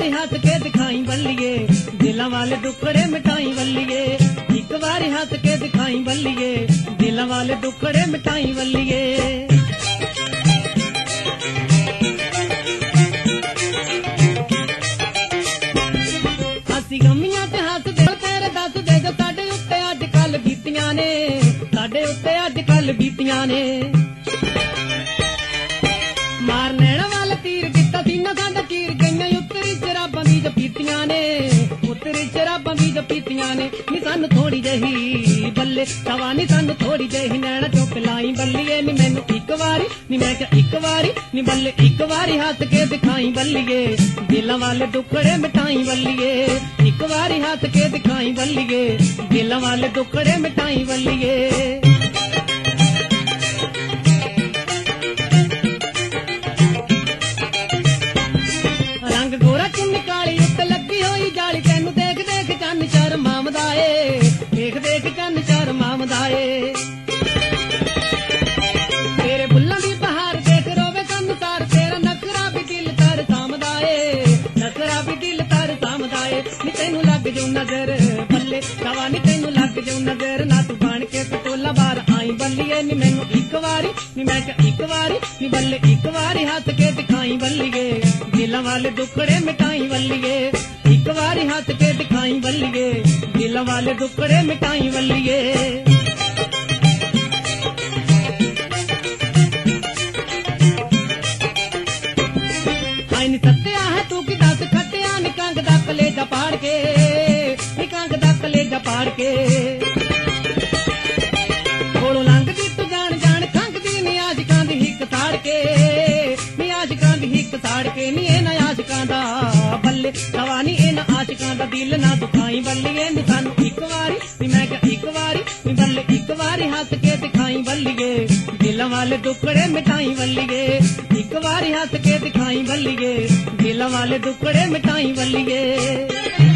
बारी हंस के दिखाई बल्लिए, दिलों वाले दुखड़े मिटाई बल्लिए। एक बारी हंस के दिखाई बल्लिए, दिलों वाले दुखड़े मिटाई बल्लिए। हसी गमियां ते हस दे तेरे दस दे जो साडे उत्ते अज कल बीतियां ने, साडे उत्ते अज कल बीतियां ने। मार नैना वाल तीर किता सीना साडा चीर गईयां, उत्तरी शराबां दी जपीतियां ने, उत्तरी शराबां दी जपीतियां ने। नी सानू थोड़ी जही बल्ले सवा, नी सानू थोड़ी जही नैना चो पिलाई बल्लिए। नी मैनू एक वारी, नी मैं क्या एक वारी, नी बल्ले एक वारी हंस के दिखाई बल्लिए, दिलों वाले दुखड़े मिटाई बल्लिए। एक वारी हंस के दिखाई बल्लिए, दिलों वाले दुखड़े मिटाई बल्लिए। रंग गोरा चुन्नी काली उत्ते लगी होई जाली, तैनू देख देख चन्न शर्मांदा ए, देख देख चन्न शर्मांदा ए। तेरे बुल्लां दी बहार देख रोवे संसार, तेरा नखरा भी दिल तर सामदा ए, नखरा भी दिल तर सामदा ए। नी तैनू लग जाऊं नजर बल्ले सवा, नी तैनू लग जाऊं नजर, ना तू बन के पटोला बार आई बल्लिए। नी मैनू एक वारी, नी मैं क्या एक वारी, नी बल्ले एक वारी हंस के दिखाई बल्लिए, दिलों वाले दुखड़े मिटाई बल्लिए। एक बारी हंस के दिखाई बल्लिए, दिलों वाले दुखड़े मिटाई बल्लिए। हाय नी सत्या है तू की दस खटिया, नी कंग दा कलेजा पाड़ के, नी कंग दा कलेजा पाड़ के। कोलों लंघदी तू जान जान खंघदी, नी आशिकां दी हिक ताड़ के, नी आशिकां दी हिक ताड़ के। नी इन्हां आशिकां दा बल्ले सवा, नी इन्हां आशिकां दा दिल ना दुखाई बल्लिए। नी सानू एक वारी, नी मैं क्या एक वारी, नी बल्ले एक वारी हंस के दिखाई बल्लिए, दिलों वाले दुखड़े मिटाई बल्लिए। एक वारी हंस के दिखाई बल्लिए, दिलों वाले दुखड़े मिटाई बल्लिए।